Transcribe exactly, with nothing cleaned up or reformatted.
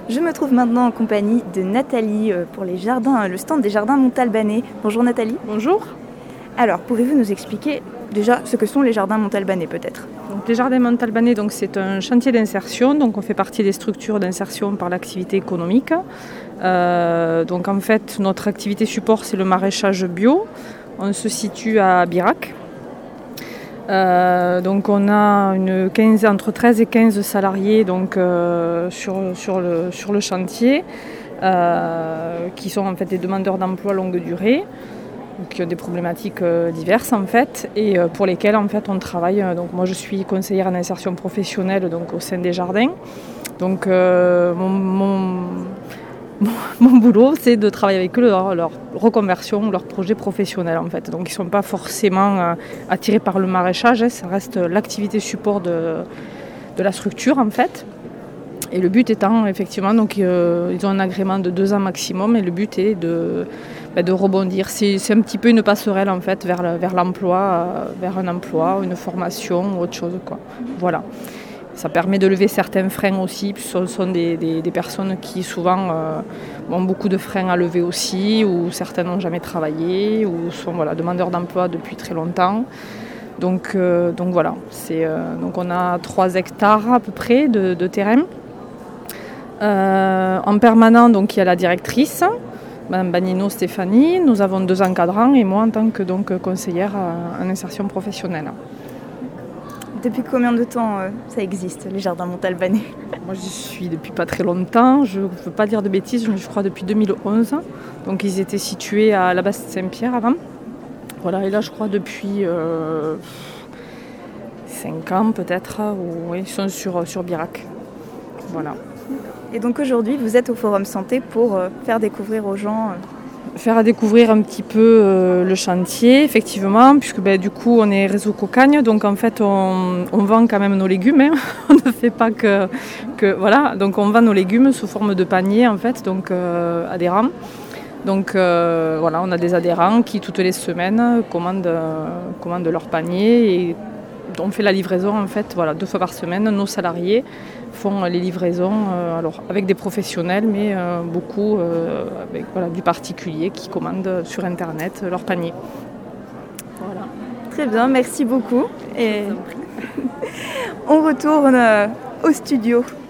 Je me trouve maintenant en compagnie de Nathalie pour les jardins, le stand des jardins Montalbanais. Bonjour Nathalie. Bonjour. Alors, pouvez-vous nous expliquer déjà ce que sont les jardins Montalbanais peut-être ? Donc, les jardins Montalbanais, donc, c'est un chantier d'insertion. Donc, on fait partie des structures d'insertion par l'activité économique. Euh, donc en fait, notre activité support, c'est le maraîchage bio. On se situe à Birac. Euh, donc on a une quinze, entre treize et quinze salariés donc, euh, sur, sur, le, sur le chantier euh, qui sont en fait des demandeurs d'emploi longue durée, qui ont des problématiques euh, diverses en fait et euh, pour lesquelles en fait on travaille. Donc moi je suis conseillère en insertion professionnelle donc, au sein des jardins. Donc euh, mon, mon Mon boulot, c'est de travailler avec eux leur, leur reconversion, leur projet professionnel en fait. Donc ils ne sont pas forcément euh, attirés par le maraîchage, hein, ça reste l'activité support de, de la structure en fait. Et le but étant effectivement, donc, euh, ils ont un agrément de deux ans maximum et le but est de, bah, de rebondir. C'est, c'est un petit peu une passerelle en fait vers, le, vers l'emploi, euh, vers un emploi, une formation ou autre chose, quoi. Voilà. Ça permet de lever certains freins aussi, puisque ce sont des, des, des personnes qui souvent euh, ont beaucoup de freins à lever aussi, ou certains n'ont jamais travaillé, ou sont voilà, demandeurs d'emploi depuis très longtemps. Donc, euh, donc voilà, c'est, euh, donc on a trois hectares à peu près de, de terrain. Euh, en permanent, donc, il y a la directrice, Mme Banino Stéphanie, nous avons deux encadrants et moi en tant que donc, conseillère en insertion professionnelle. Depuis combien de temps euh, ça existe, les jardins Montalbanais ? Moi, j'y suis depuis pas très longtemps. Je ne veux pas dire de bêtises, mais je crois depuis deux mille onze. Donc, ils étaient situés à la Basse-Saint-Pierre avant. Voilà, et là, je crois depuis euh, cinq ans peut-être. Où, oui, ils sont sur, sur Birac. Voilà. Et donc aujourd'hui, vous êtes au Forum Santé pour euh, faire découvrir aux gens... Euh... Faire découvrir un petit peu euh, le chantier, effectivement, puisque ben, du coup on est réseau Cocagne, donc en fait on, on vend quand même nos légumes, hein. On ne fait pas que, que... Voilà, donc on vend nos légumes sous forme de panier en fait, donc euh, adhérents. Donc euh, voilà, on a des adhérents qui toutes les semaines commandent, euh, commandent leur panier et on fait la livraison en fait, voilà, deux fois par semaine, nos salariés font les livraisons euh, alors, avec des professionnels, mais euh, beaucoup euh, avec voilà, du particulier qui commandent sur Internet leur panier. Voilà. Très bien, merci beaucoup. Et on retourne euh, au studio.